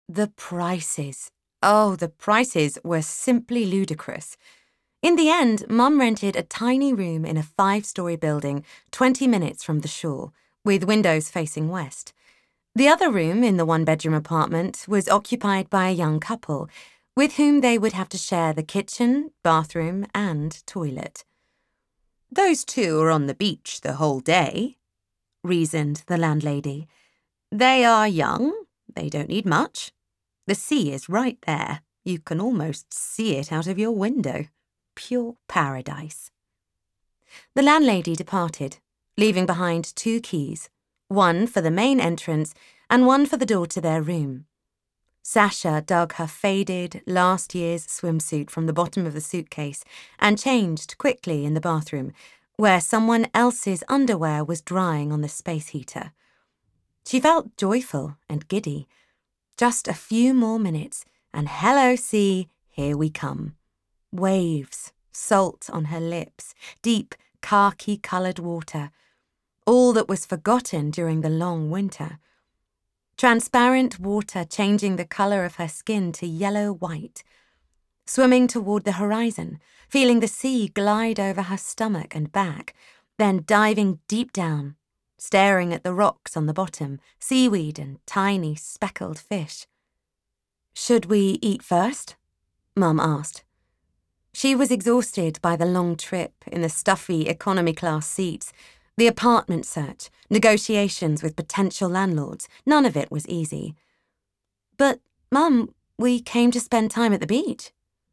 The prices. Oh, the prices were simply ludicrous. In the end, Mum rented a tiny room in a 5-story building 20 minutes from the shore, with windows facing west. The other room in the 1-bedroom apartment was occupied by a young couple, with whom they would have to share the kitchen, bathroom, and toilet. "Those two are on the beach the whole day," reasoned the landlady. "They are young. They don't need much. The sea is right there. You can almost see it out of your window. Pure paradise." The landlady departed, leaving behind 2 keys, one for the main entrance and one for the door to their room. Sasha dug her faded, last year's swimsuit from the bottom of the suitcase and changed quickly in the bathroom, where someone else's underwear was drying on the space heater. She felt joyful and giddy. Just a few more minutes, and hello, sea, here we come. Waves, salt on her lips, deep, khaki-coloured water. All that was forgotten during the long winter. Transparent water changing the colour of her skin to yellow-white. Swimming toward the horizon, feeling the sea glide over her stomach and back, then diving deep down, staring at the rocks on the bottom, seaweed and tiny speckled fish. "Should we eat first?" Mum asked. She was exhausted by the long trip in the stuffy economy-class seats, the apartment search, negotiations with potential landlords. None of it was easy. "But, Mum, we came to spend time at the beach."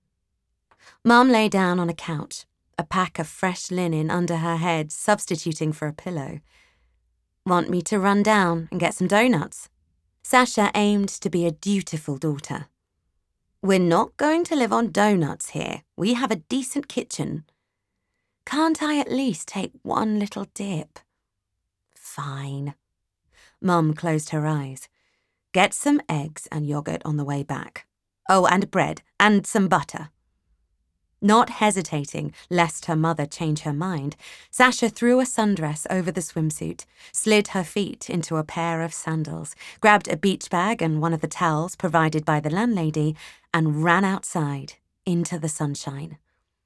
Mum lay down on a couch, a pack of fresh linen under her head substituting for a pillow. "Want me to run down and get some donuts?" Sasha aimed to be a dutiful daughter. "We're not going to live on donuts here. We have a decent kitchen." "Can't I at least take one little dip?" "Fine." Mum closed her eyes. "Get some eggs and yogurt on the way back. Oh, and bread, and some butter." Not hesitating, lest her mother change her mind, Sasha threw a sundress over the swimsuit, slid her feet into a pair of sandals, grabbed a beach bag and one of the towels provided by the landlady, and ran outside, into the sunshine.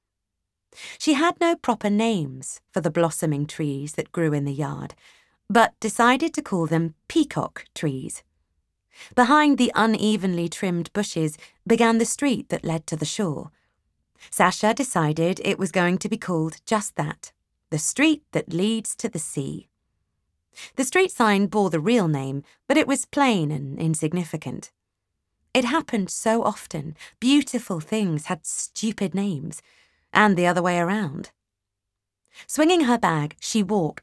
She had no proper names for the blossoming trees that grew in the yard, but decided to call them peacock trees. Behind the unevenly trimmed bushes began the street that led to the shore. Sasha decided it was going to be called just that, the street that leads to the sea. The street sign bore the real name, but it was plain and insignificant. It happened so often. Beautiful things had stupid names, and the other way around. Swinging her bag, she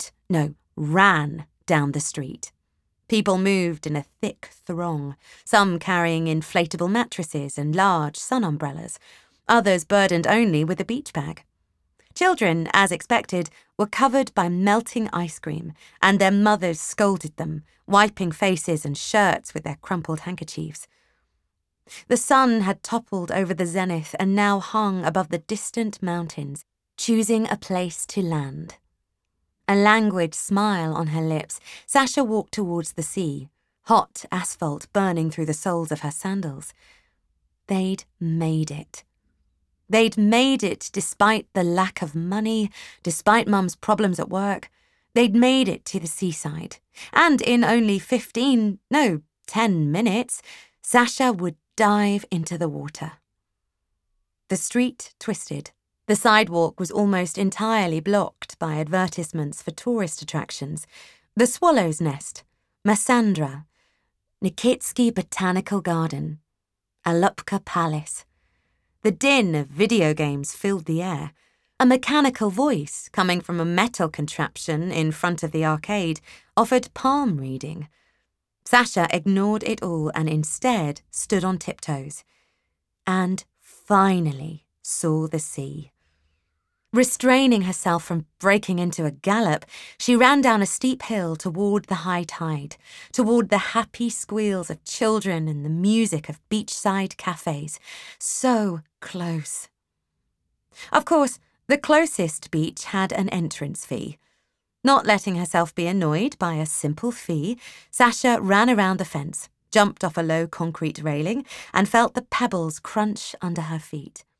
ran down the street. People moved in a thick throng, some carrying inflatable mattresses and large sun umbrellas, others burdened only with a beach bag. Children, as expected, were covered by melting ice cream, and their mothers scolded them, wiping faces and shirts with their crumpled handkerchiefs. The sun had toppled over the zenith and now hung above the distant mountains, choosing a place to land. A languid smile on her lips, Sasha walked towards the sea, hot asphalt burning through the soles of her sandals. They'd made it. They'd made it despite the lack of money, despite Mum's problems at work. They'd made it to the seaside. And in only 10 minutes, Sasha would dive into the water. The street twisted. The sidewalk was almost entirely blocked by advertisements for tourist attractions. The Swallow's Nest, Massandra, Nikitsky Botanical Garden, Alupka Palace. The din of video games filled the air. A mechanical voice, coming from a metal contraption in front of the arcade, offered palm reading. Sasha ignored it all and instead stood on tiptoes. And finally saw the sea. Restraining herself from breaking into a gallop, she ran down a steep hill toward the high tide, toward the happy squeals of children and the music of beachside cafes. So close. Of course, the closest beach had an entrance fee. Not letting herself be annoyed by a simple fee, Sasha ran around the fence, jumped off a low concrete railing, and felt the pebbles crunch under her feet.